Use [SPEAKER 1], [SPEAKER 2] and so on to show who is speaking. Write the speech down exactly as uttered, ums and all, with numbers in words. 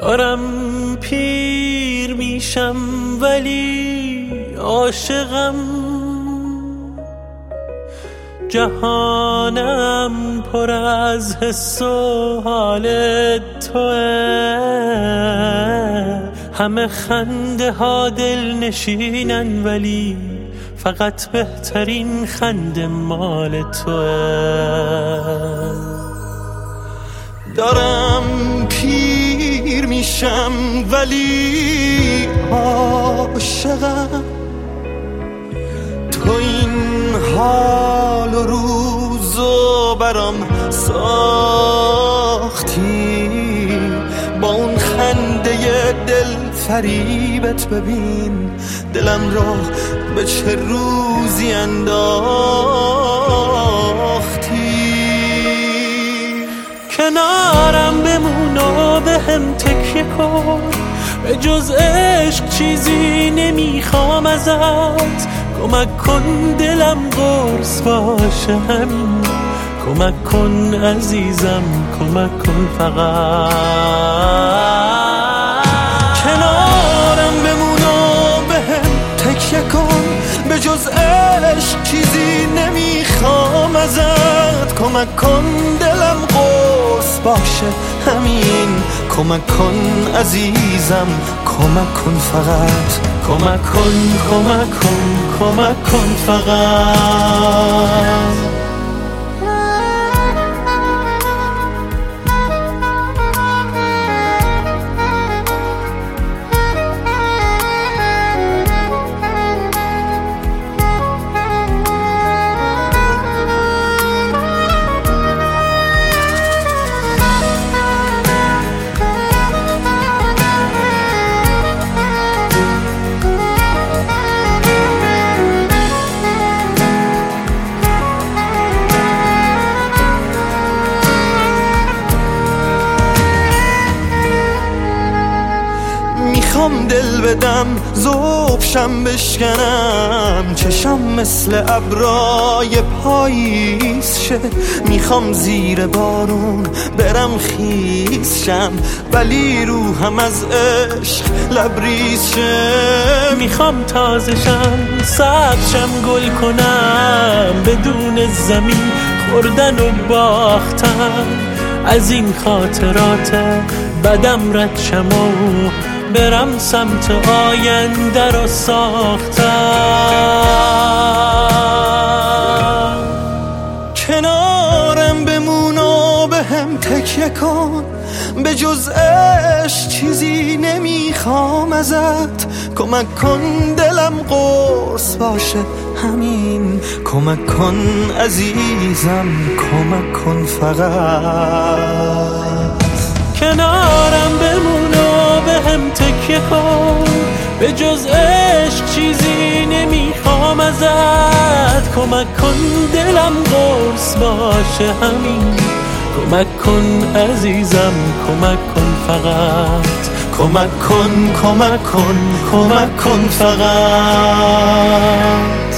[SPEAKER 1] دارم پیر میشم ولی عاشقم، جهانم پر از حس و حال توه، همه خنده ها دل نشینن ولی فقط بهترین خنده مال توه.
[SPEAKER 2] دارم پیر میشم ولی عاشقم، تو این حال و روزو برام ساختی، با اون خنده دل فریبت ببین دلم را به چه روزی انداختی.
[SPEAKER 1] کنارم بمون و به هم تکیه کن، به جز عشق چیزی نمیخوام ازت، کمک کن دلم قرص باشه همین، کمک کن عزیزم کمک کن فقط.
[SPEAKER 2] کنارم بمون و به هم تکیه کن، به جز عشق چیزی نمیخوام ازت، کمک کن دلم قرص باشه همین، کمک کن عزیزم کمک کن فقط.
[SPEAKER 1] کمک کن کمک کن کمک کن فقط.
[SPEAKER 2] میخوام دل بدم ذوبشم بشکنم، چشم مثل ابرای پاییز شه، میخوام زیر بارون برم خیز شم ولی روحم از عشق لبریز شه.
[SPEAKER 1] میخوام تازشم سبزشم گل کنم، بدون زمین خوردن و باختم، از این خاطرات بدم رد شم و برم سمت آینده رو ساختم.
[SPEAKER 2] کنارم بمون و به هم تکیه کن، به جز عشق چیزی نمیخوام ازت، کمک کن دلم قرص باشه همین، کمک کن عزیزم کمک کن فقط.
[SPEAKER 1] کنارم بمون و به هم تکیه کن، به جز عشق چیزی نمیخوام ازت، کمک کن دلم قرص باشه همین، کمک کن عزیزم کمک کن فقط.
[SPEAKER 2] کمک کن کمک کن کمک کن فقط.